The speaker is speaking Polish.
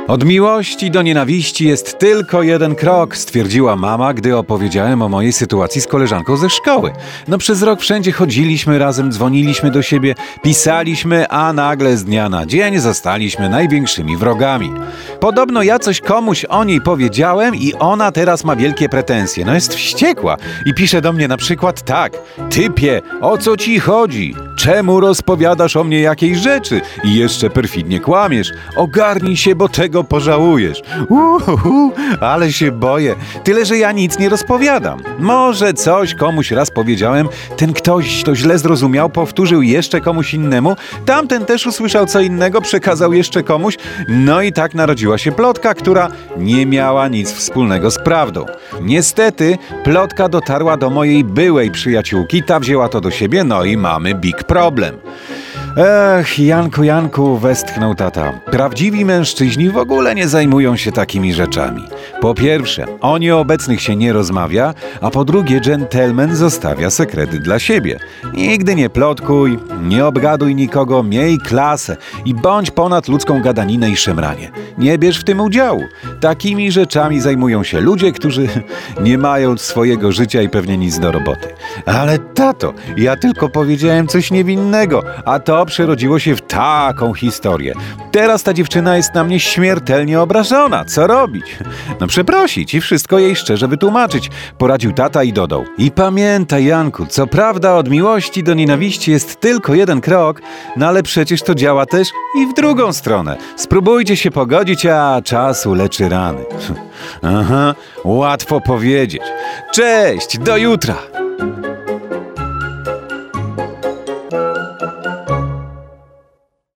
Od miłości do nienawiści jest tylko jeden krok, stwierdziła mama, gdy opowiedziałem o mojej sytuacji z koleżanką ze szkoły. No przez rok wszędzie chodziliśmy razem, dzwoniliśmy do siebie, pisaliśmy, a nagle z dnia na dzień zostaliśmy największymi wrogami. Podobno ja coś komuś o niej powiedziałem i ona teraz ma wielkie pretensje. No jest wściekła i pisze do mnie na przykład tak: typie, o co ci chodzi? Czemu rozpowiadasz o mnie jakiejś rzeczy? I jeszcze perfidnie kłamiesz. Ogarnij się, bo tego pożałujesz. Ale się boję. Tyle, że ja nic nie rozpowiadam. Może coś komuś raz powiedziałem, ten ktoś to źle zrozumiał, powtórzył jeszcze komuś innemu, tamten też usłyszał co innego, przekazał jeszcze komuś, no i tak narodziła się plotka, która nie miała nic wspólnego z prawdą. Niestety, plotka dotarła do mojej byłej przyjaciółki, ta wzięła to do siebie, no i mamy big problem. Ech, Janku, westchnął tata. Prawdziwi mężczyźni w ogóle nie zajmują się takimi rzeczami. Po pierwsze, o nieobecnych się nie rozmawia, a po drugie, dżentelmen zostawia sekrety dla siebie. Nigdy nie plotkuj, nie obgaduj nikogo, miej klasę i bądź ponad ludzką gadaninę i szemranie. Nie bierz w tym udziału. Takimi rzeczami zajmują się ludzie, którzy nie mają swojego życia i pewnie nic do roboty. Ale tato, ja tylko powiedziałem coś niewinnego, a to przerodziło się w taką historię. Teraz ta dziewczyna jest na mnie śmiertelnie obrażona. Co robić? No przeprosić i wszystko jej szczerze wytłumaczyć, poradził tata i dodał: i pamiętaj, Janku, co prawda od miłości do nienawiści jest tylko jeden krok, no ale przecież to działa też i w drugą stronę. Spróbujcie się pogodzić, a czasu leczy rany. Aha, łatwo powiedzieć. Cześć, do jutra!